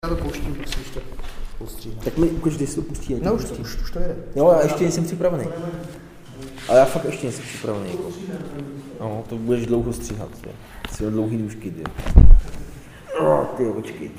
Já to pouštím, prostě když to postříhne. Tak mi ukaž, když se to pustí. No už to jede. Jo, já ještě nejsem připravený. Ale já fakt ještě nejsem připravený. Jako. No, to budeš dlouho stříhat. Jsi dlouhý nůžky, ty. Ty očky.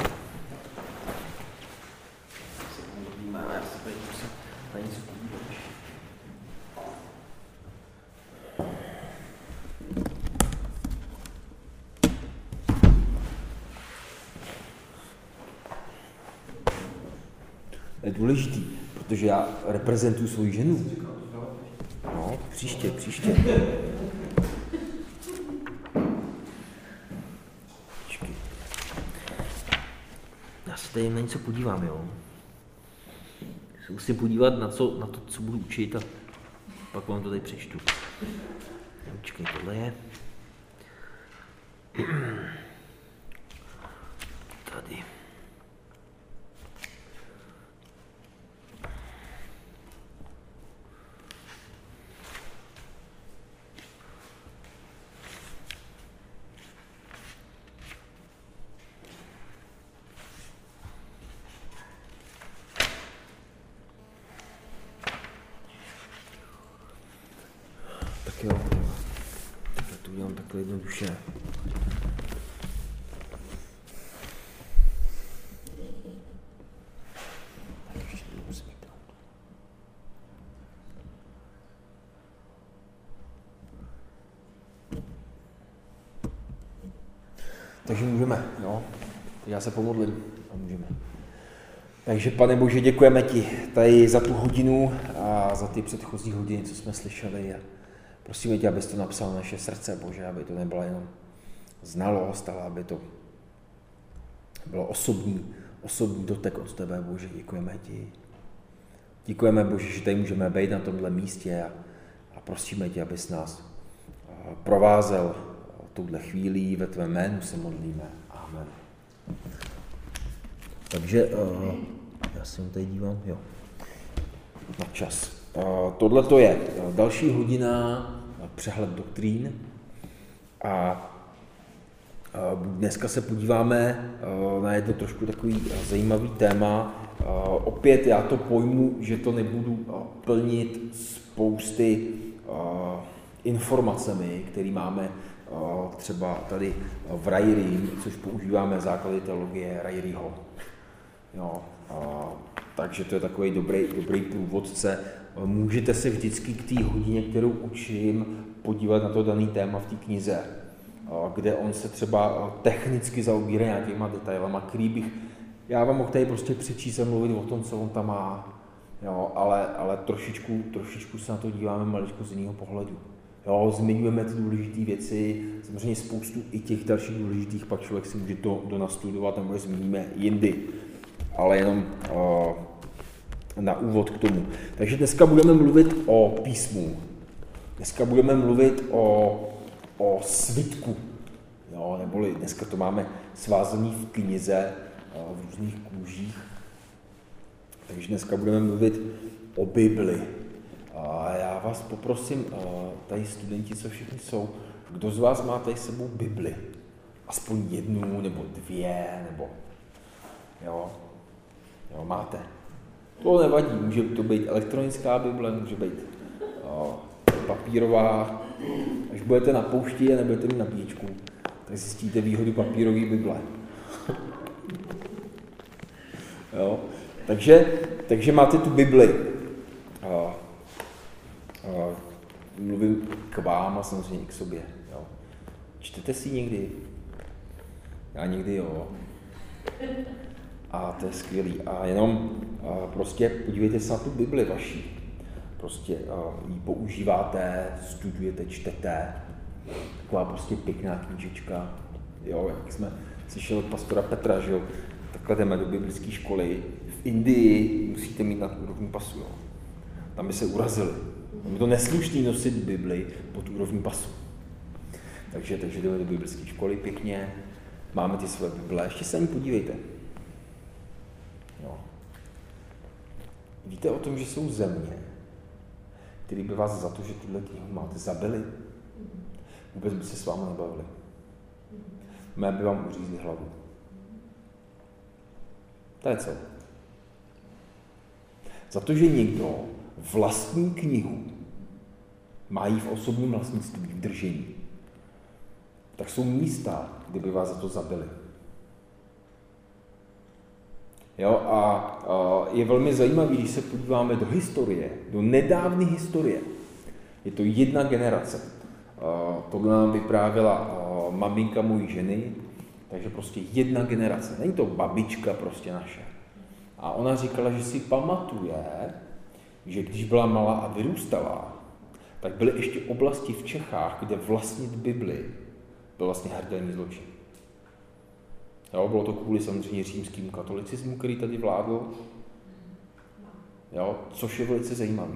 Je důležitý, protože já reprezentuju svoji ženu. No, příště. Počkej. Já se tady na něco podívám, jo. Se musím podívat na to, co budu učit a pak vám to tady přečtu. Počkej, tohle je. Tady. Tak jo, tak to udělám takhle jednoduše. Takže můžeme, jo. Já se pomodlím a můžeme. Takže, Pane Bože, děkujeme ti tady za tu hodinu a za ty předchozí hodiny, co jsme slyšeli. A prosíme tě, abys to napsal na naše srdce, Bože, aby to nebyla jenom znalost, ale aby to bylo osobní dotek od tebe, Bože. Děkujeme ti. Děkujeme, Bože, že tady můžeme být na tomhle místě a prosíme tě, abys nás provázel touhle chvílí, ve tvém jménu se modlíme. Amen. Takže já se tady dívám, jo, na čas. Tohle to je další hodina, přehled doktrín a dneska se podíváme na jedno trošku takový zajímavý téma. Opět já to pojmu, že to nebudu plnit spousty informacemi, které máme třeba tady v Ryrie, což používáme základy teologie Ryrieho. Jo, takže to je takový dobrý průvodce. Můžete se vždycky k té hodině, kterou učím, podívat na to daný téma v té knize, kde on se třeba technicky zaobírá nějakýma detailama, který bych, já vám mohl tady prostě přečíst a mluvit o tom, co on tam má, jo, ale trošičku se na to díváme maličko z jiného pohledu. Jo, zmiňujeme ty důležité věci, samozřejmě spoustu i těch dalších důležitých, pak člověk si může to donastudovat nebo je zmíníme jindy, ale jenom na úvod k tomu. Takže dneska budeme mluvit o písmu. Dneska budeme mluvit o svitku. Jo, neboli dneska to máme svázaný v knize v různých kůžích. Takže dneska budeme mluvit o Bibli. A já vás poprosím, tady studenti, co všichni jsou, kdo z vás má tady s sebou Bibli? Aspoň jednu, nebo dvě, nebo... Jo, máte. To nevadí, může to být elektronická Bible, může být papírová. Až budete na poušti a nebudete mít nabíječku, tak zjistíte výhodu papírové Bible. Jo, takže máte tu Bibli. Mluvím k vám a samozřejmě i k sobě. Jo. Čtete si někdy? Já někdy jo. A to je skvělý. A jenom prostě podívejte se na tu Bibli vaši. Prostě ji používáte, studujete, čtete. Taková prostě pěkná knížečka. Jo, jak jsme slyšeli od pastora Petra, že jo, takhle jdeme do biblické školy. V Indii musíte mít nadúrovní pasu. Jo. Tam by se urazili. Je to neslušný nosit Bibli pod úrovní pasu. Takže jdeme do biblické školy pěkně, máme ty své Bible, ještě se na ní podívejte. Jo. Víte o tom, že jsou země, které by vás za to, že tuhle knihu máte, zabili? Vůbec by se s vámi nebavili. Mé by vám uřízli hlavu. To je celé. Za to, že někdo vlastní knihu, má ji v osobním vlastnictví, v držení, tak jsou místa, kde by vás za to zabili. Jo, a je velmi zajímavé, když se podíváme do historie, do nedávné historie. Je to jedna generace. Tohle nám vyprávěla maminka mojí ženy, takže prostě jedna generace. Není to babička prostě naše. A ona říkala, že si pamatuje, že když byla malá a vyrůstala, tak byly ještě oblasti v Čechách, kde vlastnit Bibli byl vlastně hrdelní zločin. Jo, bylo to kvůli samozřejmě římskému katolicismu, který tady vládl, jo, což je velice zajímavé.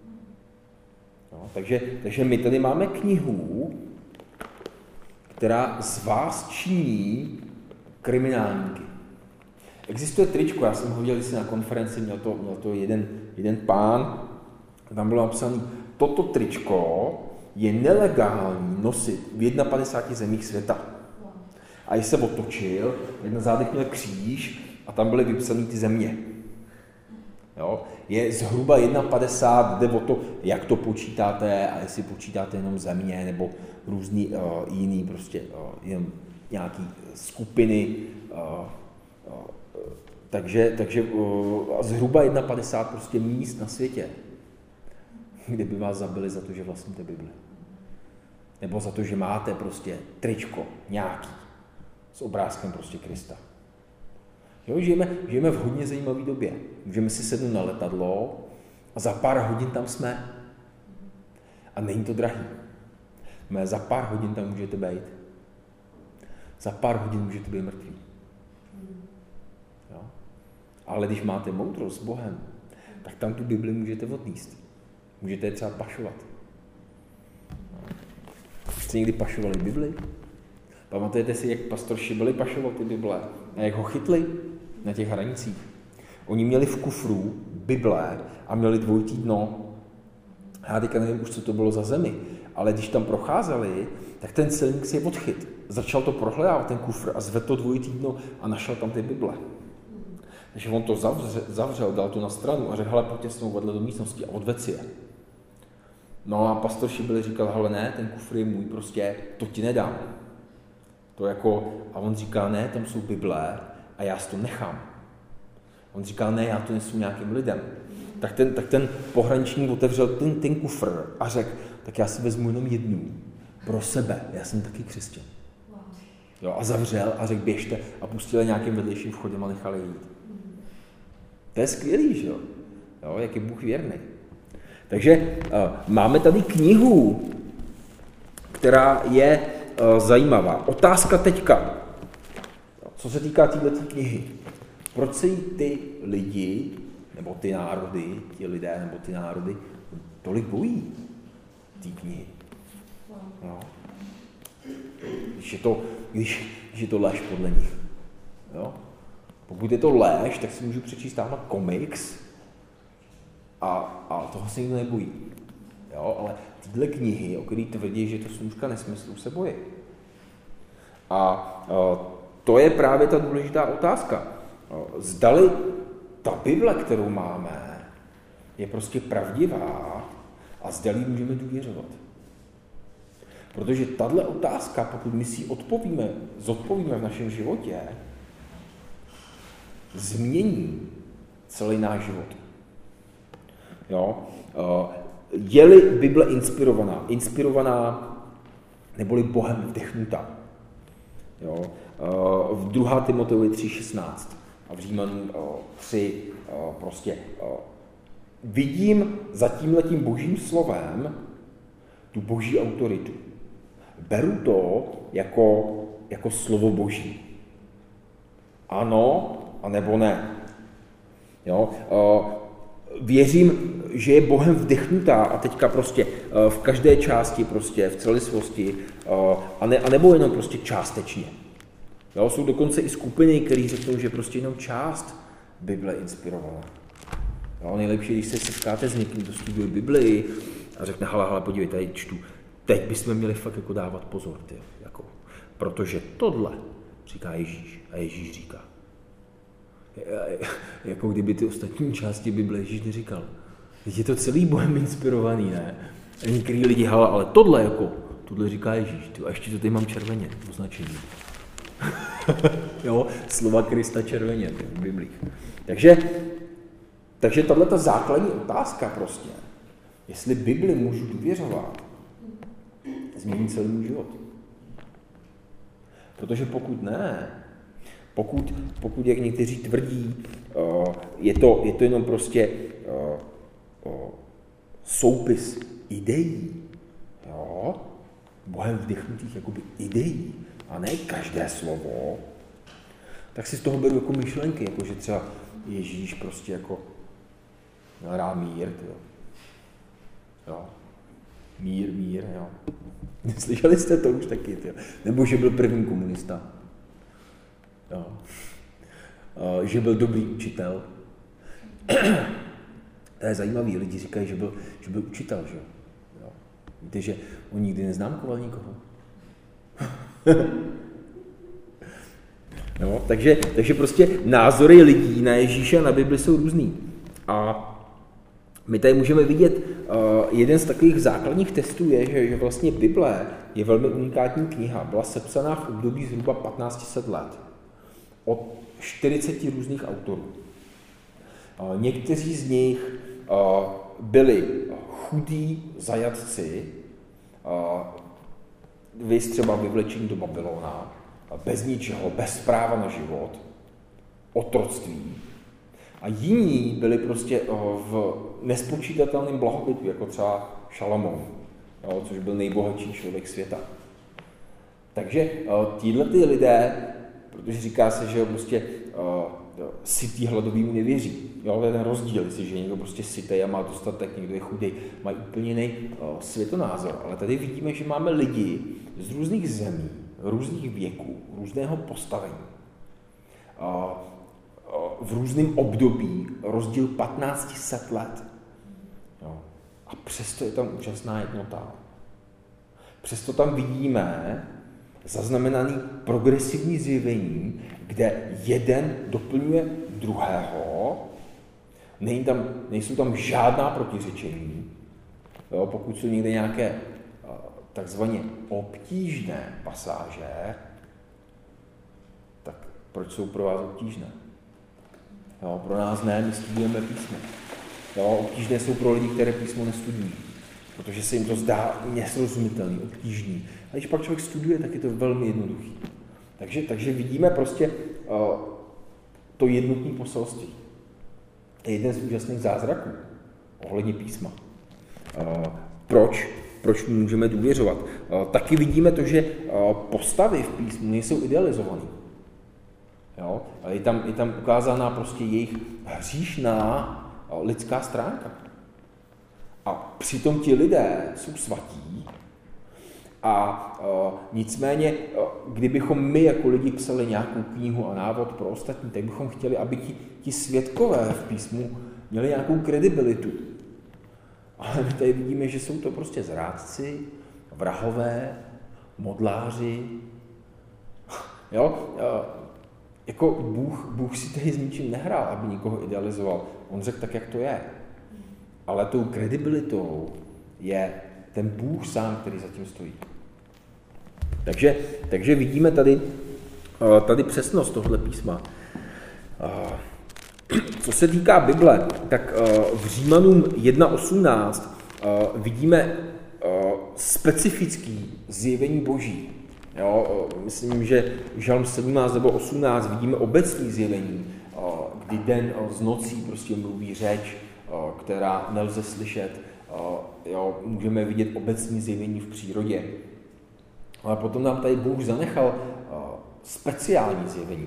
Takže my tady máme knihu, která z vás činí kriminálníky. Existuje tričko, já jsem ho viděl na konferenci, měl to jeden pán, tam bylo napsané, toto tričko je nelegální nosit v 51 zemích světa. A když se otočil, na zádech měl kříž a tam byly vypsané ty země. Jo? Je zhruba 51, jde o to, jak to počítáte a jestli počítáte jenom země nebo různý jiný prostě jenom nějaký skupiny. Takže zhruba 51 prostě míst na světě, kde by vás zabili za to, že vlastníte Bibli. Nebo za to, že máte prostě tričko nějaký s obrázkem prostě Krista. Jo, žijeme v hodně zajímavé době. Můžeme si sednout na letadlo a za pár hodin tam jsme. A není to drahý. Za pár hodin tam můžete být. Za pár hodin můžete být mrtví. Jo? Ale když máte moudrost s Bohem, tak tam tu Bibli můžete odníst. Můžete je třeba pašovat. Jste někdy pašovali Bibli? Pamatujete si, jak pastor Šibeli pašoval ty Bible a jak ho chytli na těch hranicích? Oni měli v kufru Bible a měli dvojitý dno. Já teďka nevím už, co to bylo za zemi, ale když tam procházeli, tak ten celník si je odchyt. Začal to prohledávat, ten kufr, a zvedl to dvojitý dno a našel tam ty Bible. Takže on to zavřel, dal to na stranu a řekl, hele, pojďte s vedle do místnosti a odvedl si je. No a pastor Šibeli říkal, hele ne, ten kufr je můj, prostě to ti nedám. To jako, a on říká, ne, tam jsou Bible a já si to nechám. On říká, ne, já to nesu nějakým lidem. Tak ten pohraničník otevřel ten kufr a řekl, tak já si vezmu jenom jednu pro sebe, já jsem taky křesťan. Jo, a zavřel a řekl, běžte, a pustil nějakým vedlejším vchodem a nechali jít. To je skvělý, že jo? Jo, jak je Bůh věrný. Takže máme tady knihu, která je zajímavá. Otázka teďka, co se týká této knihy. Proč se jí ty lidi, nebo ty národy, ti lidé, nebo ty národy, tolik bojí té knihy? No. Když je to lež podle nich. Jo? Pokud je to lež, tak si můžu přečíst tamhle komiks a toho se nikdo nebojí. Jo? Ale tyhle knihy, o kterých tvrdí, že to snůška nesmyslů, se bojí. A to je právě ta důležitá otázka. Zdali ta Bible, kterou máme, je prostě pravdivá a zdali můžeme důvěřovat. Protože tahle otázka, pokud my si zodpovíme v našem životě, změní celý náš život. Jo? Je-li Bible inspirovaná neboli Bohem vdechnutá. Jo? V 2. Timoteovi 3.16 a v Římanům 3 prostě vidím za tímhletím božím slovem tu boží autoritu. Beru to jako slovo boží. Ano, anebo ne. Jo? Věřím, že je Bohem vdechnutá a teďka prostě v každé části, prostě v celistvosti, a nebo jenom prostě částečně. Jo? Jsou dokonce i skupiny, které řeknou, že prostě jenom část Bible inspirovala. Jo? Nejlepší, když se setkáte s někým, kdo studuje Biblii a řekne, hele, podívej, tady čtu. Teď bychom měli fakt jako dávat pozor, protože tohle říká Ježíš a Ježíš říká. jako kdyby ty ostatní části Bible Ježíš neříkal. Teď je to celý Bohem inspirovaný, ne? A některý lidi, ale tohle říká Ježíš, a ještě to tady mám červeně, označení. Jo, slova Krista červeně v Biblích. Takže tahle ta základní otázka prostě, jestli Bibli můžu důvěřovat, změní celý můj život. Protože pokud ne, pokud jak někteří tvrdí, je to jenom prostě soupis ideí, jo, Bohem vdychnutých jakoby ideí, a ne každé slovo, tak si z toho beru jako myšlenky, jako že třeba Ježíš prostě jako měl rád mír, jo. Mír, jo. Slyšeli jste to už taky, tyjo. Nebo že byl první komunista, jo. Že byl dobrý učitel. To je zajímavý, lidi říkají, že byl učitel, že jo. Víte, že on nikdy neznámkoval nikoho. No, takže prostě názory lidí na Ježíše a na Bibli jsou různý. A my tady můžeme vidět, jeden z takových základních testů je, že vlastně Bible je velmi unikátní kniha. Byla sepsaná v období zhruba 1500 let. Od 40 různých autorů. Někteří z nich byli chudí zajatci, viz třeba vyvlečení do Babylona, bez ničeho, bez práva na život, otroctví. A jiní byli prostě v nespočítatelném blahobytu, jako třeba Šalamoun, což byl nejbohatší člověk světa. Takže tíhle lidé, protože říká se, že prostě sytý hladovýmu nevěří. Jo, to je ten rozdíl, jestliže někdo prostě sytej a má dostatek, někdo je chudý, mají úplně jiný světonázor. Ale tady vidíme, že máme lidi z různých zemí, různých věků, různého postavení. V různém období rozdíl 1500 let. Jo. A přesto je tam úžasná jednota. Přesto tam vidíme zaznamenaný progresivní zjevení, kde jeden doplňuje druhého, nejsou tam žádná protiřečení. Jo, pokud jsou někde nějaké takzvaně obtížné pasáže, tak proč jsou pro vás obtížné? Jo, pro nás ne, my studujeme písmo. Jo, obtížné jsou pro lidi, které písmo nestudují, protože se jim to zdá nesrozumitelný, obtížný. A když pak člověk studuje, tak je to velmi jednoduchý. Takže vidíme prostě to jednotné poselství. To je jeden z úžasných zázraků ohledně písma. Proč můžeme důvěřovat? Taky vidíme to, že postavy v písmu nejsou idealizované. Jo? Je tam ukázána prostě jejich hříšná lidská stránka. A přitom ti lidé jsou svatí. A nicméně, kdybychom my jako lidi psali nějakou knihu a návod pro ostatní, tak bychom chtěli, aby ti svědkové v písmu měli nějakou kredibilitu. Ale my tady vidíme, že jsou to prostě zrádci, vrahové, modláři. Jo? Jako Bůh si tady s ničím nehrál, aby nikoho idealizoval. On řekl tak, jak to je. Ale tou kredibilitou je ten Bůh sám, který za tím stojí. Takže vidíme tady přesnost tohle písma. Co se týká Bible, tak v Římanům 1.18 vidíme specifický zjevení Boží. Jo, myslím, že Žalm 17 nebo 18 vidíme obecné zjevení, kdy den z nocí prostě mluví řeč, která nelze slyšet. Jo, můžeme vidět obecné zjevení v přírodě. Ale potom nám tady Bůh zanechal speciální zjevení.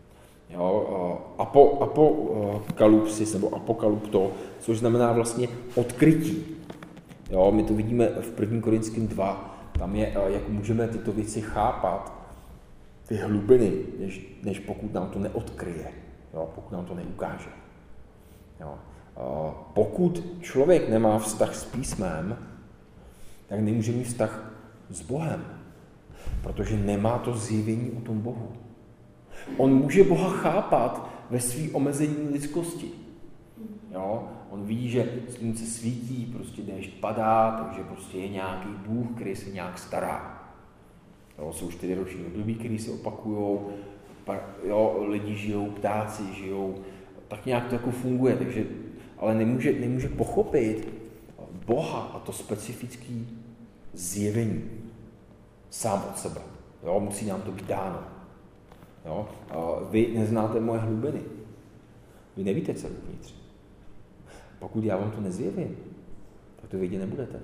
Apokalypsis nebo apokalypto, což znamená vlastně odkrytí. Jo, my to vidíme v 1. Korinským 2. Tam je, jak můžeme tyto věci chápat, ty hlubiny, než pokud nám to neodkryje, jo, pokud nám to neukáže. Jo. Pokud člověk nemá vztah s písmem, tak nemůže mít vztah s Bohem, protože nemá to zjevení o tom Bohu. On může Boha chápat ve svý omezení lidskosti. Jo? On ví, že slunce svítí, prostě déšť padá, takže prostě je nějaký Bůh, který se nějak stará. Jo, jsou 4 roční období, které se opakujou, lidi žijou, ptáci žijou, tak nějak to jako funguje, takže, ale nemůže pochopit Boha a to specifické zjevení sám od sebe. Jo, musí nám to být dáno. Jo? Vy neznáte moje hlubiny. Vy nevíte, co je uvnitř. Pokud já vám to nezjevím, tak to vědět nebudete.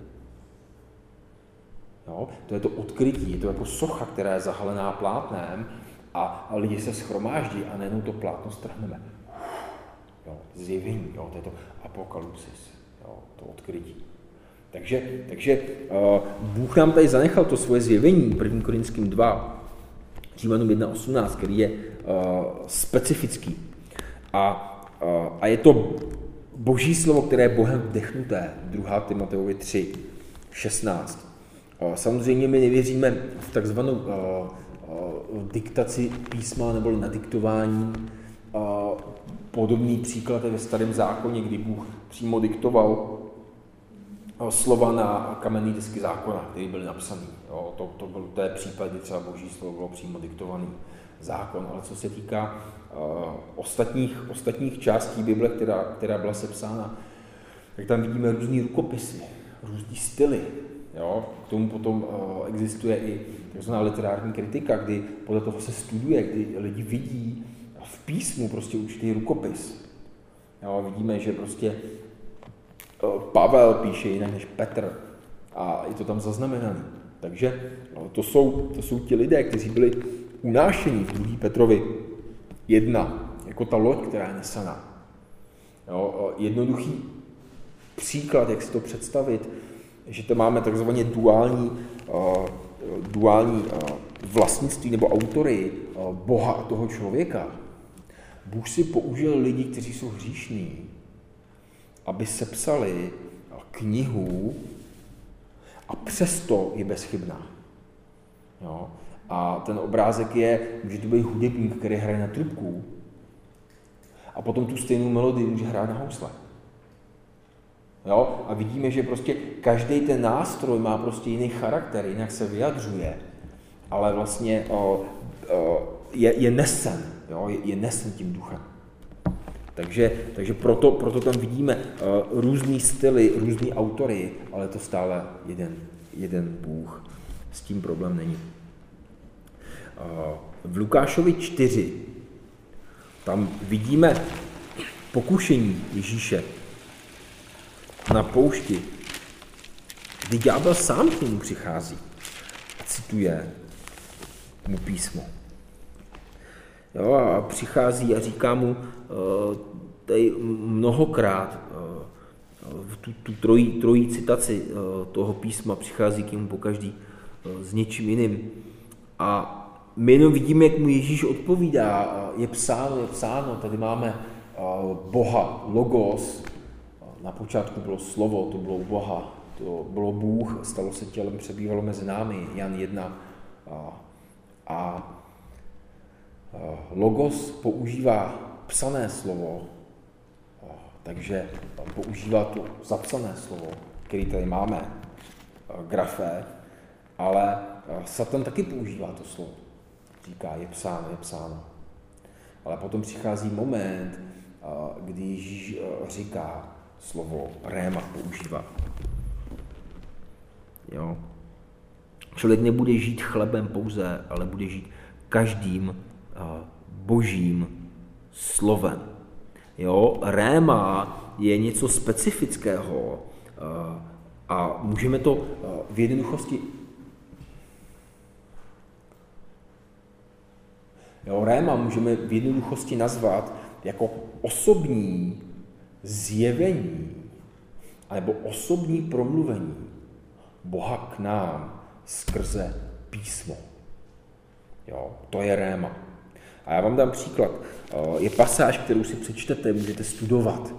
Jo? To je to odkrytí, je to jako socha, která je zahalená plátnem a lidi se shromáždí a najednou to plátno strhneme. Jo? Zjevení, jo? To je to apokalypsis, jo? To odkrytí. Takže Bůh nám tady zanechal to svoje zjevení, 1. Korinským 2, Římanům 1.18, který je specifický. A je to Boží slovo, které je Bohem vdechnuté, 2. Timoteovi 3.16. Samozřejmě my nevěříme v takzvanou diktaci písma nebo nadiktování. Podobný příklad je ve Starém zákoně, kdy Bůh přímo diktoval slova na kamenné desky zákona, které byly napsané. To je případ, kdy třeba Boží slovo bylo přímo diktovaný zákon. Ale co se týká ostatních částí Bible, která byla sepsána, tak tam vidíme různý rukopisy, různý styly. Jo? K tomu potom existuje i takzvaná literární kritika, kdy podle toho se studuje, kdy lidi vidí v písmu prostě určitý rukopis. Jo? Vidíme, že prostě Pavel píše jinak než Petr a je to tam zaznamenané. Takže to jsou ti lidé, kteří byli unášení v 2. Petrovi 1, jako ta loď, která je nesaná. Jo? Jednoduchý příklad, jak si to představit, že to máme takzvaně duální vlastnictví nebo autory Boha a toho člověka. Bůh si použil lidi, kteří jsou hříšní, aby sepsali knihu a přesto je bezchybná. Jo? A ten obrázek může to být hudebník, který hraje na trubku a potom tu stejnou melodii může hrát na housle. Jo? A vidíme, že prostě každý ten nástroj má prostě jiný charakter, jinak se vyjadřuje, ale vlastně je nesen, jo? Je nesen tím duchem. Takže proto tam vidíme různý styly, různý autory, ale to stále jeden Bůh. S tím problém není. V Lukášovi 4 tam vidíme pokušení Ježíše na poušti, kdy ďábel sám k němu přichází a cituje mu písmo. Jo, a přichází a říká mu tady mnohokrát tu trojí citaci toho písma, přichází k němu pokaždý s něčím jiným. A my jenom vidíme, jak mu Ježíš odpovídá, je psáno, tady máme Boha, logos, na počátku bylo slovo, to bylo Boha, to bylo Bůh, stalo se tělem, přebývalo mezi námi, Jan 1. A logos používá psané slovo, takže používá to zapsané slovo, který tady máme, grafé, ale Satan taky používá to slovo. Říká, je psáno. Ale potom přichází moment, kdy Ježíš říká slovo réma, používá. Jo. Člověk nebude žít chlebem pouze, ale bude žít každým božím slovem. Jo, réma je něco specifického a můžeme to v jednoduchosti. Jo, réma můžeme v jednoduchosti nazvat jako osobní zjevení nebo osobní promluvení Boha k nám skrze písmo. Jo, to je réma. A já vám dám příklad. Je pasáž, kterou si přečtete, můžete studovat.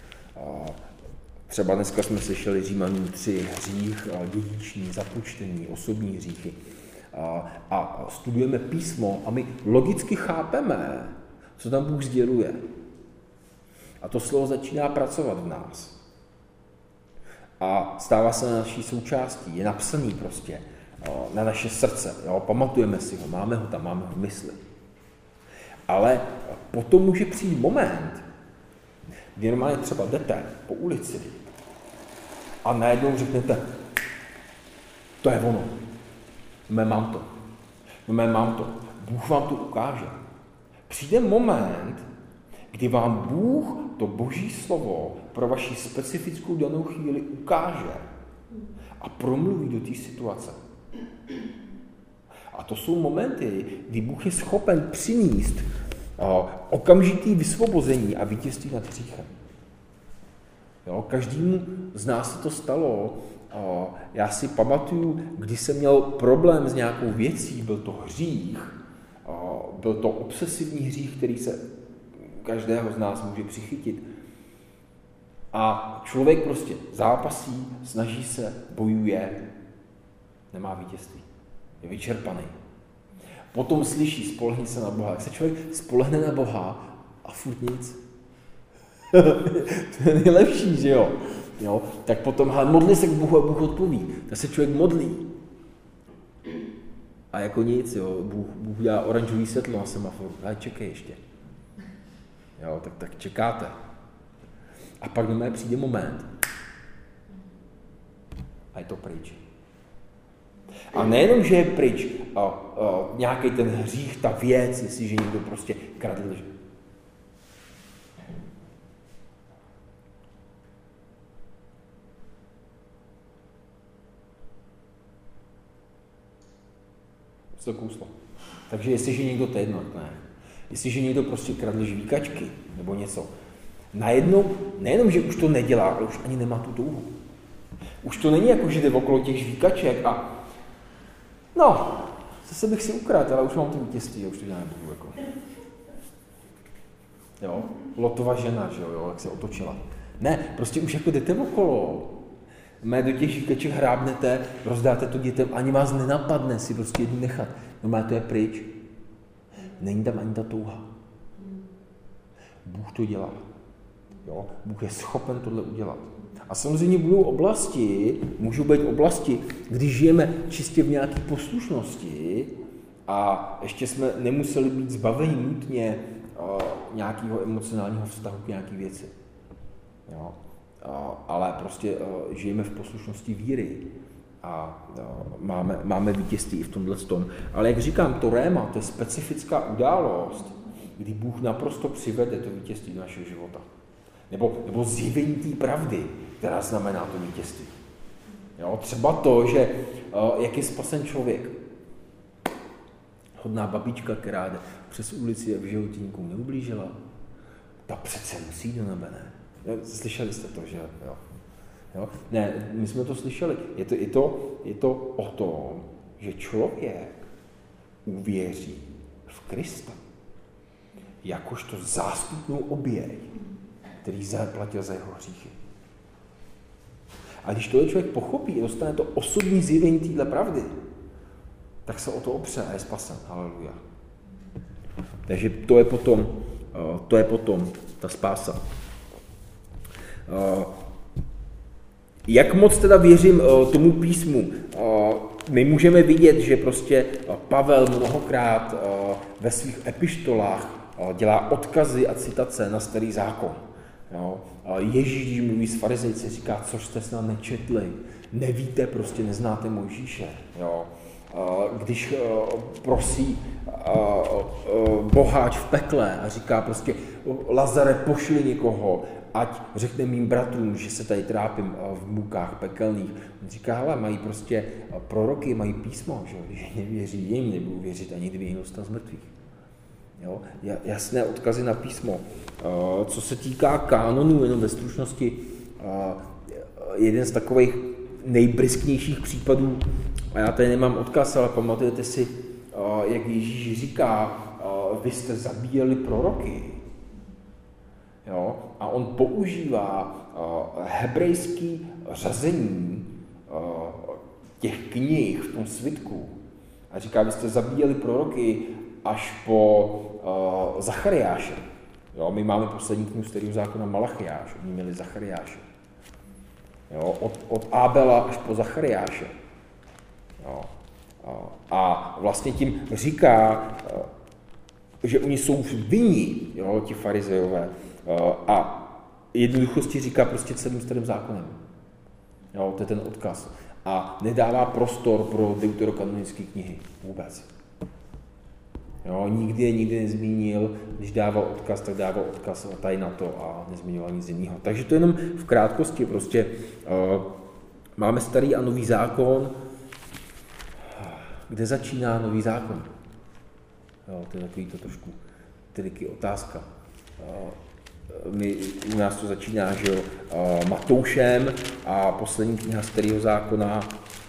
Třeba dneska jsme slyšeli Římanům 3, hřích, dědičný, započtení, osobní hříchy. A studujeme písmo a my logicky chápeme, co tam Bůh sděluje. A to slovo začíná pracovat v nás. A stává se naší součástí, je napsaný prostě na naše srdce. Jo? Pamatujeme si ho, máme ho tam, máme ho v mysli. Ale potom může přijít moment, kdy normálně třeba jdete po ulici a najednou řeknete, to je ono, mám to, Bůh vám to ukáže. Přijde moment, kdy vám Bůh to Boží slovo pro vaši specifickou danou chvíli ukáže a promluví do té situace. A to jsou momenty, kdy Bůh je schopen přinést okamžitý vysvobození a vítězství nad hříchem. Jo, každému z nás se to stalo. Já si pamatuju, když jsem měl problém s nějakou věcí, byl to hřích, byl to obsesivní hřích, který se každého z nás může přichytit. A člověk prostě zápasí, snaží se, bojuje, nemá vítězství. Je vyčerpaný. Potom slyší, spolehni se na Boha. Jak se člověk spolehne na Boha a furt nic. To je nejlepší, že jo? Tak potom modli se k Bohu a Bůh odpoví. Tak se člověk modlí. A jako nic, jo? Bůh dá oranžový světlo na semaforu. Ale čekej ještě. Jo, tak čekáte. A pak do mě přijde moment a je to pryč. A nejenom, že je pryč nějaký ten hřích, ta věc, jestliže někdo prostě kradl. To kouslo. Takže jestliže někdo jestliže někdo prostě kradl žvíkačky nebo něco, najednou, nejenom, že už to nedělá, ale už ani nemá tu touhu. Už to není jako, že jde okolo těch žvíkaček a zase bych si ukradl, ale už mám to vítězství, už to dělat nebudu. Jako. Jo, Lotova žena, že jo, jak se otočila. Ne, prostě už jako jdete okolo, do těch žvíkaček hrábnete, rozdáte to dětem, ani vás nenapadne si prostě jedný nechat. Normálně to je pryč. Není tam ani ta touha. Bůh to dělá. Jo? Bůh je schopen tohle udělat. A samozřejmě můžou být oblasti, když žijeme čistě v nějaké poslušnosti a ještě jsme nemuseli být zbaveni nutně nějakého emocionálního vztahu k nějaké věci. Jo? Ale prostě žijeme v poslušnosti víry a máme vítězství i v tomhle tom. Ale jak říkám, to réma, to je specifická událost, kdy Bůh naprosto přivede to vítězství do našeho života. Nebo zjevení té pravdy, která znamená to vítězství. Jo, třeba to, že jak je spasen člověk. Hodná babička, která jde přes ulici a v životě nikomu neublížila, ta přece musí do nebe, ne? Slyšeli jste to, že jo? Jo? Ne, my jsme to slyšeli. Je to o tom, že člověk uvěří v Krista jakožto zástupnou oběť, který zaplatil za jeho hříchy. A když tohle člověk pochopí a dostane to osobní zjevení téhle pravdy, tak se o to opře a je spasen. Haleluja. Takže to je potom ta spása. Jak moc teda věřím tomu písmu? My můžeme vidět, že prostě Pavel mnohokrát ve svých epištolách dělá odkazy a citace na Starý zákon. Jo? Ježíš, když mluví s farizejci, říká, co jste snad nečetli, nevíte, prostě neznáte Mojžíše. Jo? Když prosí boháč v pekle a říká prostě, Lazare, pošli někoho, ať řekne mým bratrům, že se tady trápím v mukách pekelných. On říká, hele, mají prostě proroky, mají písmo, že když nevěří jim, nebudou věřit ani kdyby jinou stal z mrtvých. Jo? Jasné odkazy na písmo. Co se týká kánonů, jenom ve stručnosti, jeden z takových nejbrisknějších případů, a já tady nemám odkaz, ale pamatujete si, jak Ježíš říká, vy jste zabíjeli proroky. Jo? A on používá hebrejské řazení těch knih v tom svitku. A říká, vy jste zabíjeli proroky až po Zachariáše. Jo, my máme poslední knihu Starého zákona Malachiáš, oni měli Zachariáše. Jo, od Ábela až po Zachariáše. Jo. A vlastně tím říká, že oni jsou vinní, jo, ti farizejové. A jednoduchosti říká prostě celým Starým zákonem. Jo, to je ten odkaz. A nedává prostor pro deuterokanonické knihy vůbec. Jo, nikdy je nikdy nezmínil, když dával odkaz, tak dával odkaz tady na to a nezmiňoval nic jiného. Takže to jenom v krátkosti prostě máme Starý a Nový zákon. Kde začíná Nový zákon? Jo, to je takový to trošku triky otázka. U nás to začíná, že jo, Matoušem a poslední kniha Starého zákona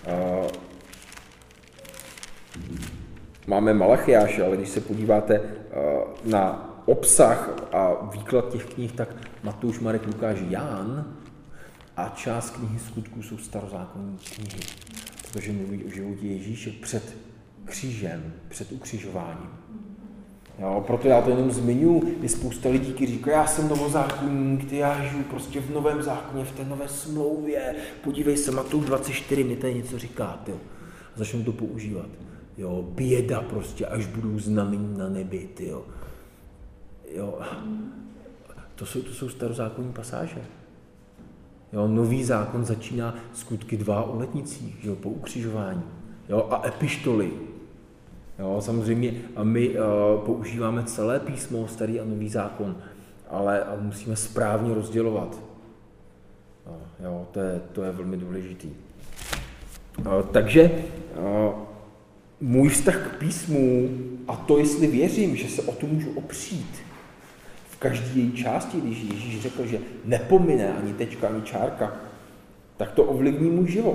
máme Malachiáše, ale když se podíváte na obsah a výklad těch knih, tak Matouš, Marek, Lukáš, Ján a část knihy Skutků jsou starozákonní knihy, protože mluví o životě Ježíše před křížem, před ukřižováním. Jo, proto já to jenom zmiňuji, je spousta lidí, kteří říkají, já jsem novozákonník, já žiju prostě v novém zákoně, v té nové smlouvě, podívej se, Matouš 24, mi tady něco říká, tyjo. A začnou to používat. Jo, běda prostě, až budou znamení na nebi, tyjo. Jo, to jsou starozákonní pasáže. Jo, Nový zákon začíná Skutky 2 o letnicích, jo, po ukřižování, jo, a epištoly. Jo, samozřejmě my používáme celé písmo, Starý a Nový zákon, ale musíme správně rozdělovat. Jo, to je velmi důležitý. Takže můj vztah k písmu a to, jestli věřím, že se o to můžu opřít v každé její části, když Ježíš řekl, že nepomine ani tečka, ani čárka, tak to ovlivní můj život.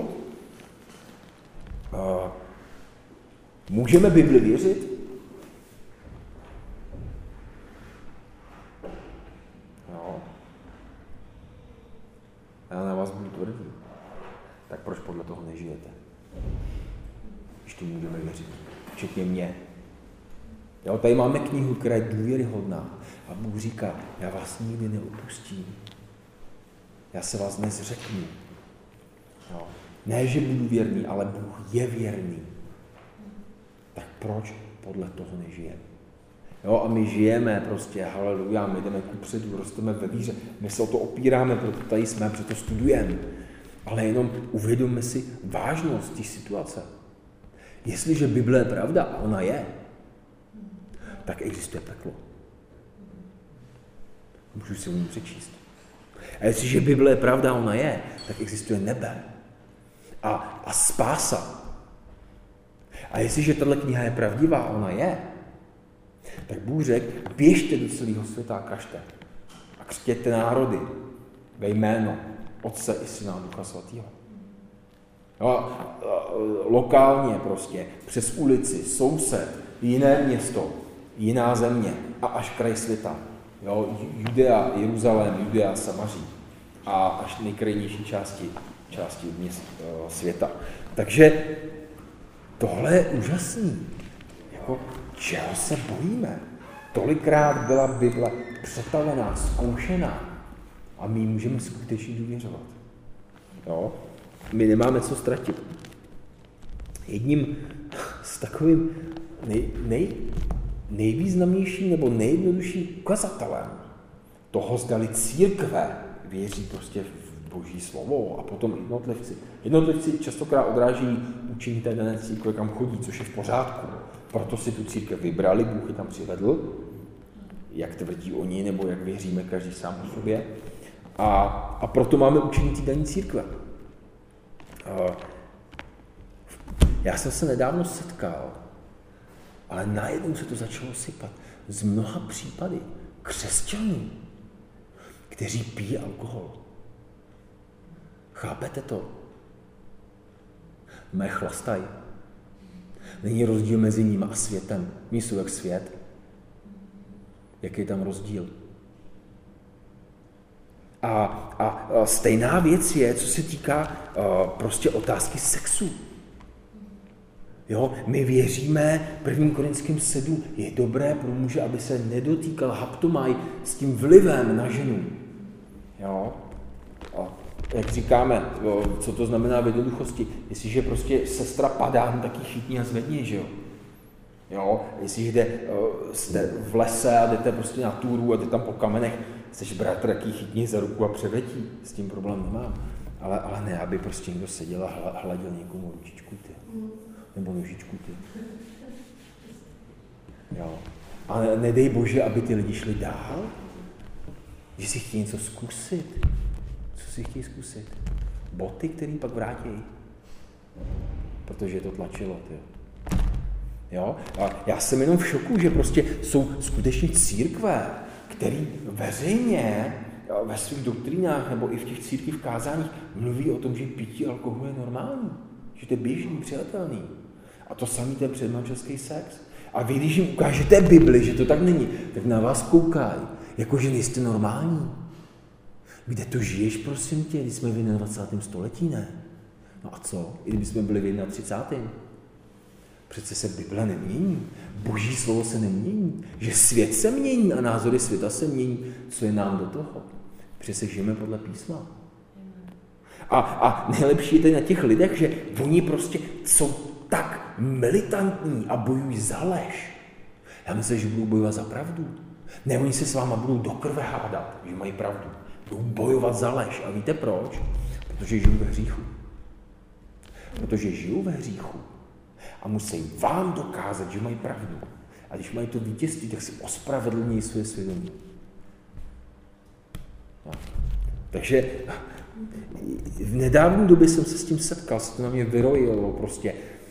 Můžeme Bibli věřit? Jo. Já na vás budu tvrdý. Tak proč podle toho nežijete? Když to můžeme věřit. Včetně mě. Jo, tady máme knihu, která je důvěryhodná. A Bůh říká, já vás nikdy neopustím. Já se vás nezřeknu. Jo. Ne, že budu věrný, ale Bůh je věrný. Tak proč podle toho nežijeme? Jo, a my žijeme prostě, haleluja, my jdeme kupředu, rosteme ve víře, my se o to opíráme, proto tady jsme, proto studujeme. Ale jenom uvědomme si vážnost té situace. Jestliže Bible je pravda, a ona je, tak existuje peklo. Můžu si o ní přečíst. A jestliže Bible je pravda, a ona je, tak existuje nebe. A spása. A jestliže tato kniha je pravdivá, a ona je, tak Bůh řekl, běžte do celého světa a kažte. A křtěte národy ve jméno Otce i Syna a Ducha Svatého. Jo, lokálně prostě, přes ulici, soused, jiné město, jiná země a až kraj světa. Jo, Judea, Jeruzalém, Judea, Samaří a až nejkrajnější části měst světa. Takže tohle je úžasný. Jako, čeho se bojíme? Tolikrát byla Bible přetavená, zkoušená a my můžeme skutečně důvěřovat. Jo? My nemáme co ztratit. Jedním z takovým nejvýznamnějším nebo nejjednodušším ukazatelem toho, zdali církve věří prostě v Boží slovo a potom jednotlivci. Jednotlivci častokrát odráží učení té dané církve, kam chodí, což je v pořádku. Proto si tu církev vybrali, Bůh ji tam přivedl, jak tvrdí oni, nebo jak věříme každý sám o sobě. A proto máme učení té dané církve. Já jsem se nedávno setkal, ale najednou se to začalo sypat z mnoha případy křesťanů, kteří pijí alkohol. Chápete to? Mé chlastají. Není rozdíl mezi ním a světem. Oni jsou jak svět. Jaký je tam rozdíl? A stejná věc je, co se týká prostě otázky sexu. Jo? My věříme, 1. Korinským 7, je dobré pro muže, aby se nedotýkal haptomaj s tím vlivem na ženu. Jo? A jak říkáme, co to znamená v jednoduchosti, jestliže prostě sestra padá, no taky chytni a zvedni, že jo? Jo? Jestliže jste v lese a jdete prostě na túru a jdete tam po kamenech, jsi bratr, jaký chytni za ruku a převetí, s tím problém nemám. Ale ne, aby prostě někdo seděl a hladil někomu ručičku, ty. Nebo nožičku, ty. Jo. A nedej Bože, aby ty lidi šli dál, že si chtějí něco zkusit. Co si chtějí zkusit? Boty, který pak vrátí. Protože to tlačilo, ty. Jo? A já jsem jenom v šoku, že prostě jsou skutečně církve, který veřejně ve svých doktrínách nebo i v těch církvích kázáních mluví o tom, že pití alkoholu je normální, že to je běžný, přijatelný. A to samý ten předmanželský sex. A vy, když jim ukážete Bibli, že to tak není, tak na vás koukají, jako že nejste normální. Kde to žiješ, prosím tě, když jsme v 21. století, ne? No a co, i kdyby jsme byli v 31. Přece se Bible nemění, Boží slovo se nemění, že svět se mění a názory světa se mění, co je nám do toho. Přece žijeme podle písma. A nejlepší je tady na těch lidech, že oni prostě jsou tak militantní a bojují za lež. Já myslím, že budou bojovat za pravdu. Ne, oni se s váma budou do krve hádat, že mají pravdu. Budou bojovat za lež. A víte proč? Protože žijou ve hříchu. Protože žijou ve hříchu. A musí vám dokázat, že mají pravdu. A když mají to vítězství, tak si ospravedlní své svědomí. No. Takže v nedávné době jsem se s tím setkal, se to na mě vyrojilo prostě.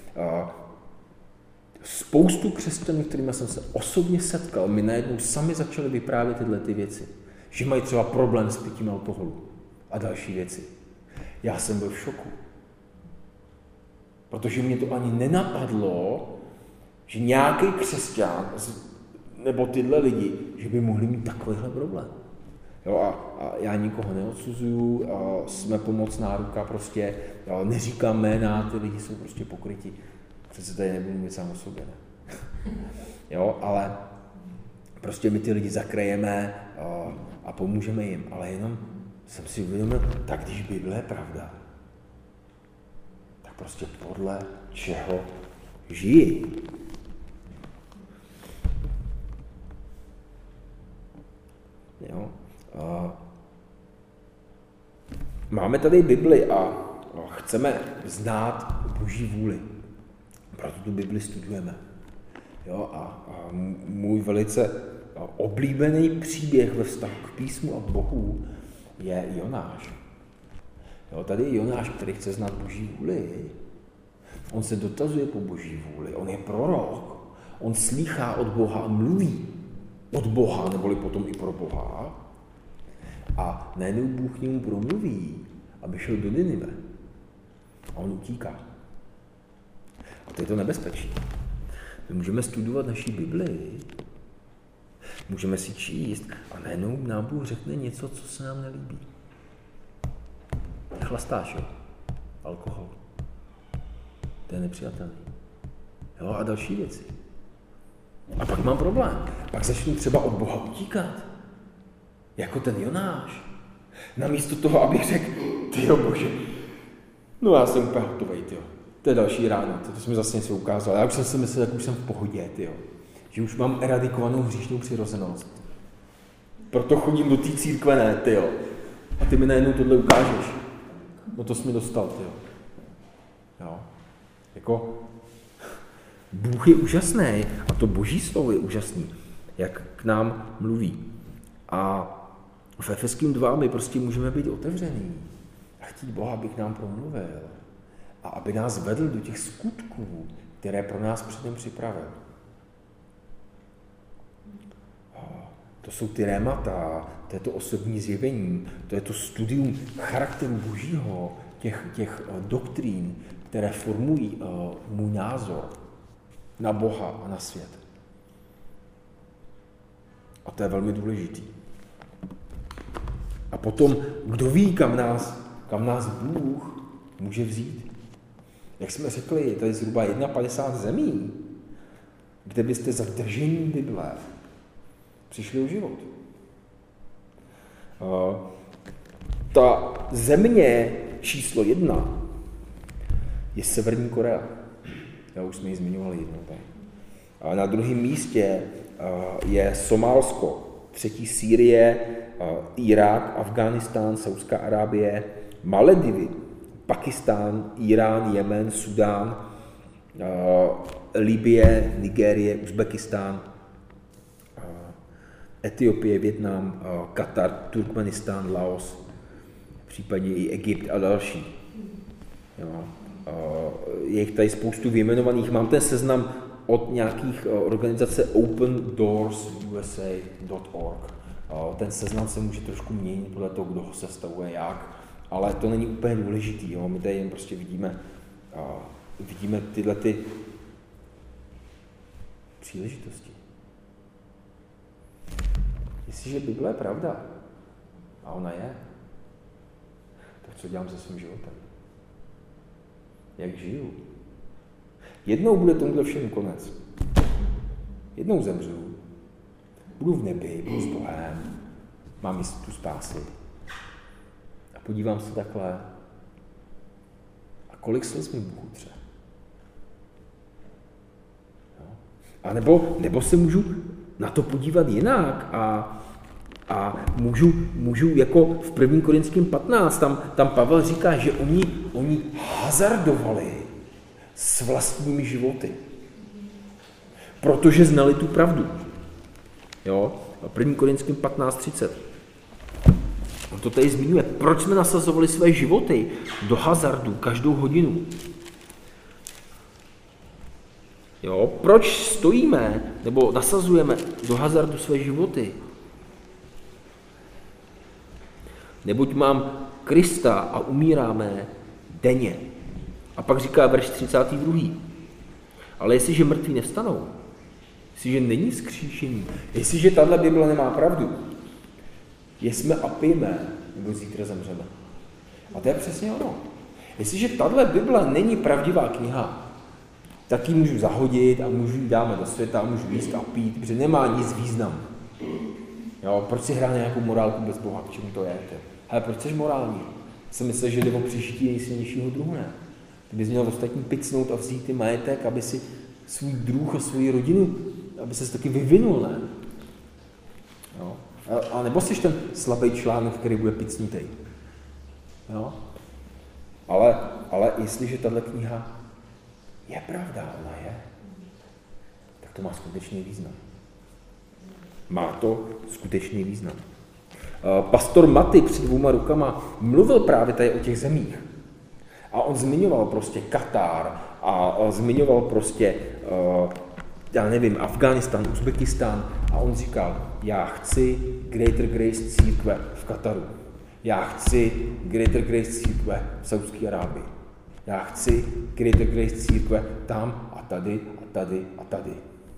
Spoustu křesťanů, kterými jsem se osobně setkal, mi najednou sami začali vyprávět tyhle ty věci. Že mají třeba problém s pitím alkoholu a další věci. Já jsem byl v šoku. Protože mě to ani nenapadlo, že nějaký křesťan nebo tyhle lidi, že by mohli mít takovýhle problém. Jo, a já nikoho neodsuzuju, jsme pomocná ruka prostě, jo, neříkám jména, ty lidi jsou prostě pokryti. Přece tady nebudu mít sám o sobě, ne? Jo, ale prostě my ty lidi zakrejeme a pomůžeme jim. Ale jenom jsem si uvědomil, tak když Bible je pravda, tak prostě podle čeho žijí. Jo. Máme tady Bibli a chceme znát Boží vůli. Proto tu Bibli studujeme. Jo, a můj velice oblíbený příběh ve vztahu k písmu a k Bohu je Jonáš. Jo, tady je Jonáš, který chce znát Boží vůli. On se dotazuje po Boží vůli. On je prorok. On slýchá od Boha a mluví od Boha, neboli potom i pro Boha. A najednou Bůh k němu promluví, aby šel do Ninive. A on utíká. A to je to nebezpečí. My můžeme studovat naší Bibli, můžeme si číst a najednou nám Bůh řekne něco, co se nám nelíbí. Chlastáš, jo? Alkohol. To je nepřijatelný. Jo, a další věci. A pak mám problém. Pak začnu třeba od Boha utíkat. Jako ten Jonáš. Namísto toho, abych řekl, tyjo Bože, no já jsem úplně hotovej, tyjo. To je další ráno, to jsme zase něco ukázali. Já už jsem si myslel, jak už jsem v pohodě, tyjo. Že už mám eradikovanou hříšnou přirozenost. Proto chodím do té církve, ne, tyjo. A ty mi najednou tohle ukážeš. No to jsi mi dostal, tyjo. Jo. Jako, Bůh je úžasný a to Boží slovo je úžasný, jak k nám mluví. A v Efeským 2 my prostě můžeme být otevřený a chtít Boha, aby k nám promluvil a aby nás vedl do těch skutků, které pro nás předem připravil. To jsou ty rémata, to je to osobní zjevení, to je to studium charakteru Božího, těch doktrín, které formují můj názor na Boha a na svět. A to je velmi důležitý. A potom, kdo ví, kam nás Bůh může vzít. Jak jsme řekli, je tady zhruba 51 zemí, kde byste za držením Bible přišli o život. Ta země číslo 1 je Severní Korea. Já už jsme ji zmiňovali jednou. A na druhém místě je Somálsko, třetí Sýrie, Irák, Afghánistán, Saudská Arábie, Maledivy, Pakistán, Irán, Jemen, Sudán, Libye, Nigérie, Uzbekistán, Etiopie, Vietnam, Katar, Turkmenistán, Laos, případně i Egypt a další. Jo. Je jich tady spoustu vyjmenovaných. Mám ten seznam od nějakých organizace opendoorsUSA.org. Ten seznam se může trošku měnit podle toho, kdo ho sestavuje jak, ale to není úplně důležitý. Jo. My tady jen prostě vidíme tyhle ty příležitosti. Jestliže Bible je pravda, a ona je, tak co dělám se svým životem? Jak žiju? Jednou bude tomuhle všemu konec. Jednou zemřu, budu v nebi, budu s Bohem, mám jistotu spásy. A podívám se takhle. A kolik slz mi Bůh utře? A nebo se můžu na to podívat jinak a můžu jako v 1. Korinským 15, tam Pavel říká, že oni hazardovali s vlastními životy, protože znali tu pravdu. Jo? 1. Korinským 15:30. On to tady zmiňuje. Proč jsme nasazovali své životy do hazardu každou hodinu? Jo? Proč stojíme nebo nasazujeme do hazardu své životy? Neboť mám Krista a umíráme denně. A pak říká verš 32. Ale jestliže mrtví nevstanou, jestliže není vzkříšení, jestliže tahle Bible nemá pravdu, jesme a pijeme, nebo zítra zemřeme. A to je přesně ono. Jestliže tahle Bible není pravdivá kniha, tak ji můžu zahodit a můžu ji dáme do světa, můžu jíst a pít, protože nemá nic významu. Jo, proč si hrát nějakou morálku bez Boha, k čemu to je? Ale proč jsi morální? Jsem myslel, že jde o přežití nejsilnějšího druhu, ne? Ty bys měl ostatní picnout a vzít ty majetek, aby si svůj druh a svoji rodinu, aby ses taky vyvinul, ne? Jo? A nebo jsi ten slabý článek, který bude picnutý. Jo? Ale jestliže tahle kniha je pravda, ona je, tak to má skutečný význam. Má to skutečný význam. Pastor Maty před 2 rokama mluvil právě tady o těch zemích. A on zmiňoval prostě Katar a zmiňoval prostě, já nevím, Afghánistán, Uzbekistán a on říkal, já chci Greater Grace církve v Kataru. Já chci Greater Grace církve v Saudské Arábii. Já chci Greater Grace církve tam a tady a tady a tady.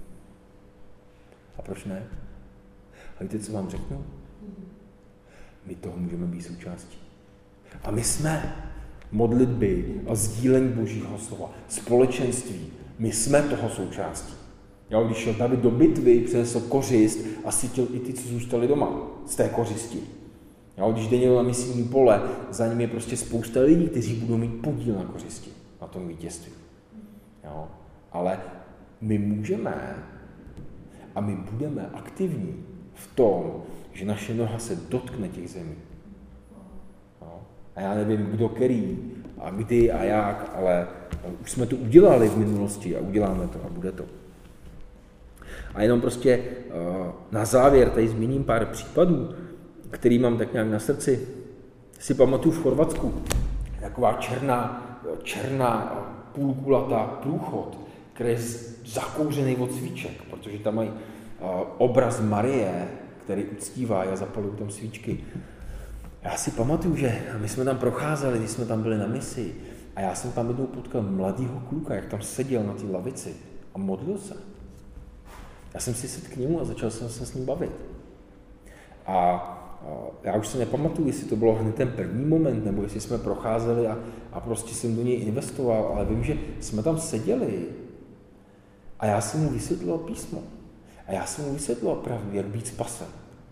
A proč ne? A víte, co vám řeknu? My toho můžeme být součástí. A my jsme modlitby a sdílení Božího slova, společenství. My jsme toho součástí. Jo, když šel David do bitvy, přinesl kořist a sytil i ty, co zůstali doma z té kořisti. Jo, když jde někdo na misijní pole, za ním je prostě spousta lidí, kteří budou mít podíl na kořisti, na tom vítězství. Jo, ale my můžeme a my budeme aktivní v tom, že naše noha se dotkne těch zemí. Jo. A já nevím, kdo který a kdy a jak, ale už jsme to udělali v minulosti a uděláme to a bude to. A jenom prostě na závěr tady zmíním pár případů, který mám tak nějak na srdci. Si pamatuju v Chorvatsku, taková černá půlkulatá průchod, který je zakouřený od svíček, protože tam mají obraz Marie, který uctívají a zapalují tam svíčky. Já si pamatuju, že my jsme tam procházeli, když jsme tam byli na misi a já jsem tam jednou potkal mladýho kluka, jak tam seděl na té lavici a modlil se. Já jsem si sedl k němu a začal jsem se s ním bavit. A já už se nepamatuju, jestli to bylo hned ten první moment, nebo jestli jsme procházeli a prostě jsem do něj investoval, ale vím, že jsme tam seděli a já jsem mu vysvětloval písmo. A já jsem mu vysvětloval pravdu, jak být spasen.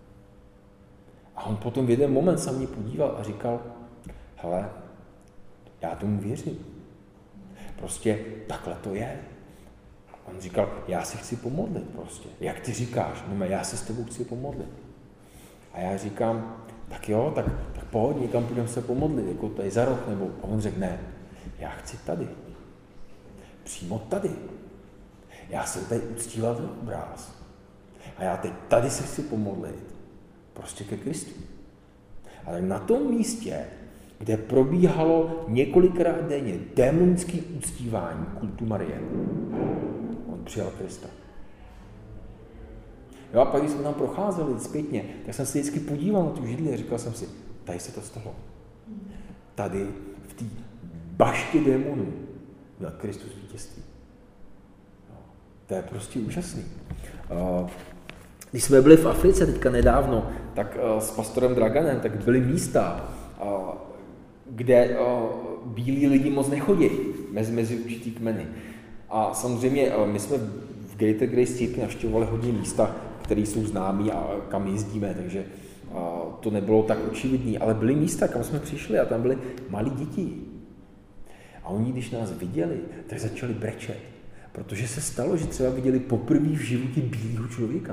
A on potom v jeden moment se mě podíval a říkal, hele, já tomu věřím. Prostě takhle to je. A on říkal, já se chci pomodlit prostě. Jak ty říkáš? No, já se s tebou chci pomodlit. A já říkám, tak jo, tak pojď, někam půjdeme se pomodlit, jako tady za rok, nebo... A on řekl, ne, já chci tady. Přímo tady. Já jsem tady uctíval ten obráz. A já teď tady se chci pomodlit. Prostě ke Kristu. Ale na tom místě, kde probíhalo několikrát denně démonické uctívání kultu Marie, on přijal Krista. Jo, a pak, když jsme tam procházeli zpětně, tak jsem se vždycky podíval na tu židli a říkal jsem si, tady se to stalo. Tady, v té baště démonů, měl Kristus vítězství. No, to je prostě úžasný. Když jsme byli v Africe teďka nedávno, tak s pastorem Draganem, tak byly místa, kde bílí lidi moc nechodí mezi určitý kmeny. A samozřejmě my jsme v Greater Grace církvi navštěvovali hodně místa, které jsou známí a kam jezdíme, takže to nebylo tak očividné, ale byly místa, kam jsme přišli a tam byly malí děti. A oni, když nás viděli, tak začali brečet, protože se stalo, že třeba viděli poprvé v životě bílého člověka.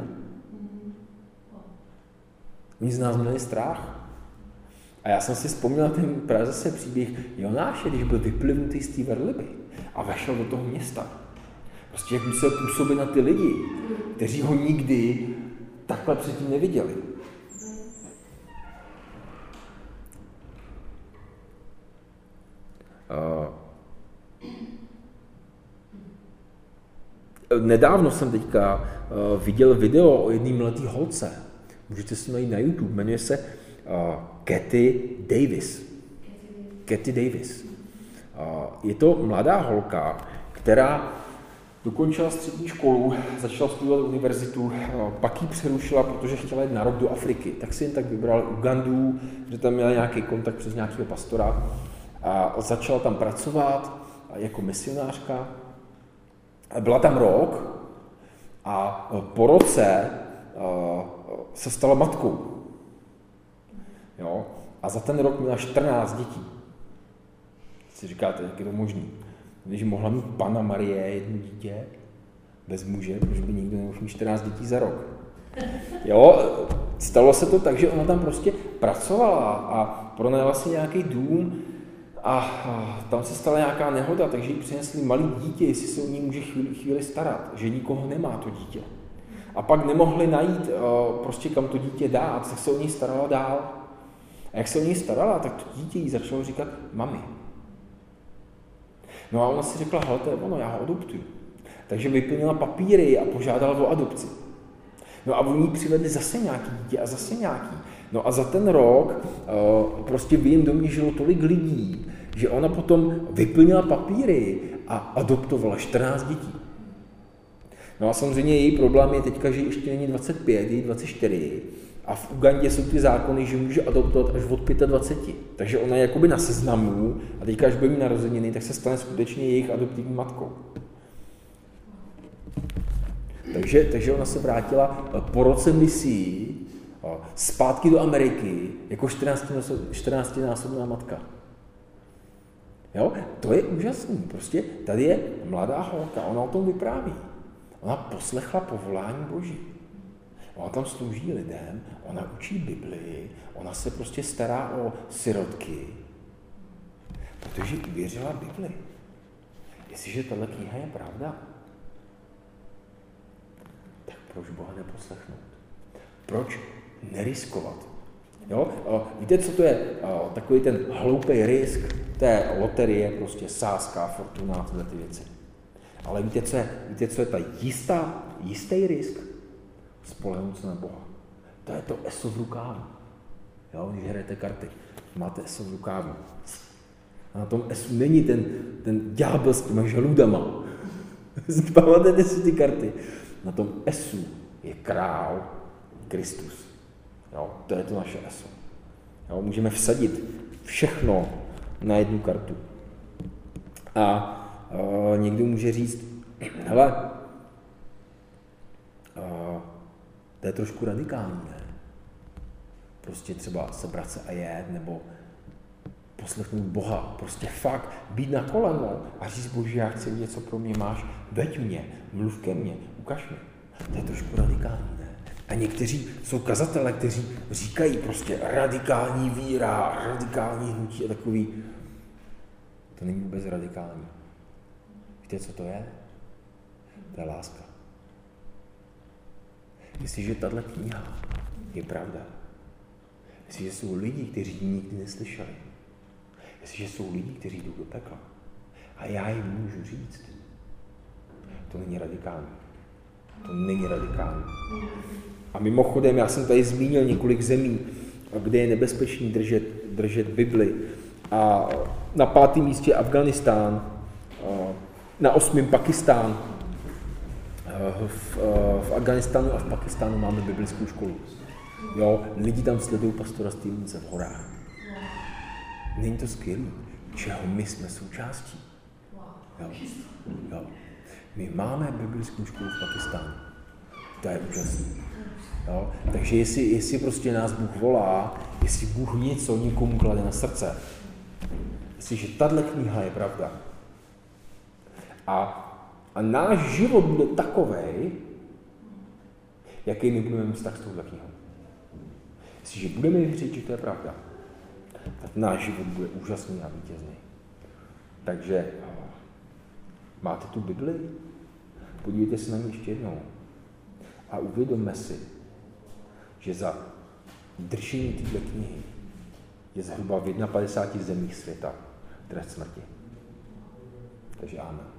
Oni z nás měli strach. A já jsem si vzpomněl ten právě zase příběh Jonáše, když byl vyplivnutý z té velryby a vešel do toho města. Prostě jak musel působit na ty lidi, kteří ho nikdy takhle předtím neviděli. Nedávno jsem teďka viděl video o jedné mladé holce. Můžete si najít na YouTube, jmenuje se Kathy Davis. Je to mladá holka, která dokončila střední školu, začala studovat univerzitu, pak ji přerušila, protože chtěla jít na rok do Afriky. Tak si jen tak vybrala Ugandu, že tam měla nějaký kontakt přes nějakého pastora a začala tam pracovat jako misionářka. Byla tam rok a po roce se stala matkou. Jo? A za ten rok měla 14 dětí. Si říkáte, jak je to možný? Když mohla mít Panna Marie jedno dítě bez muže, protože by nikdo nemohl mít 14 dětí za rok. Jo, stalo se to tak, že ona tam prostě pracovala a pronajala si nějaký dům a tam se stala nějaká nehoda, takže jí přinesli malý dítě, jestli se o ní může chvíli starat, že nikoho nemá to dítě. A pak nemohli najít prostě kam to dítě dát, tak se o ní starala dál. A jak se o ní starala, tak to dítě jí začalo říkat mami. No a ona si řekla, hele, to je ono, já ho adoptuju. Takže vyplnila papíry a požádala o adopci. No a oni přivedli zase nějaký dítě a zase nějaký. No a za ten rok prostě v jejím domě žilo tolik lidí, že ona potom vyplnila papíry a adoptovala 14 dětí. No a samozřejmě její problém je teďka, že ještě není 25, je 24. A v Ugandě jsou ty zákony, že může adoptovat až od 25. Takže ona je jakoby na seznamu a teďka, až bude mít narozeniny, tak se stane skutečně jejich adoptivní matkou. Takže ona se vrátila po roce misí zpátky do Ameriky jako 14násobná matka. Jo? To je úžasný. Prostě tady je mladá holka, ona o tom vypráví. Ona poslechla povolání Boží. Ona tam slouží lidem, ona učí Biblii, ona se prostě stará o sirotky, protože uvěřila Biblii. Jestliže tahle kniha je pravda, tak proč Boha neposlechnout? Proč neriskovat? Jo? Víte, co to je? Takový ten hloupý risk té loterie, prostě sázka, fortuna, tyhle ty věci. Ale víte, co je ta jistý risk? Spolehnout se na Boha. To je to ESO v rukávu. Jo, když hrajete karty, máte ESO v rukávu. A na tom ESO není ten ďábel s těma žaludama. Pamatujete si ty karty? Na tom ESO je král Kristus. Jo, to je to naše eso. Jo, můžeme vsadit všechno na jednu kartu. A někdo může říct, hele, to je trošku radikální, ne? Prostě třeba sebrat se a jet, nebo poslechnout Boha, prostě fakt být na koleno a říct, Bože, já chci vidět, co pro mě máš, veď mě, mluv ke mně, ukaž mě. To je trošku radikální, ne? A někteří jsou kazatelé, kteří říkají prostě radikální víra, radikální hnutí a takový. To není vůbec radikální. Víte, co to je? To je láska. Jestliže tahle kniha je pravda, jestliže jsou lidi, kteří ji nikdy neslyšeli, jestliže jsou lidi, kteří jdou do pekla a já jim můžu říct, to není radikální. To není radikální. A mimochodem, já jsem tady zmínil několik zemí, kde je nebezpečný držet Bibli. A na 5. místě Afghánistán, na 8. Pakistán. V Afghánistánu a v Pakistánu máme biblickou školu. Jo, lidi tam sledují pastora Stevense v horách. Není to skvělý, čeho my jsme součástí. Jo. Jo. My máme biblickou školu v Pakistánu. To je úžasné. Jo. Takže jestli prostě nás Bůh volá, jestli Bůh něco někomu klade na srdce, jestliže tahle kniha je pravda a náš život bude takovej, jaký my budeme mít vztah s touhle knihou. Jestliže budeme věřit, že to je pravda, tak náš život bude úžasný a vítězný. Takže máte tu Bibli? Podívejte se na ní ještě jednou. A uvědomme si, že za držení této knihy je zhruba v 51 zemích světa trest smrti. Takže amen.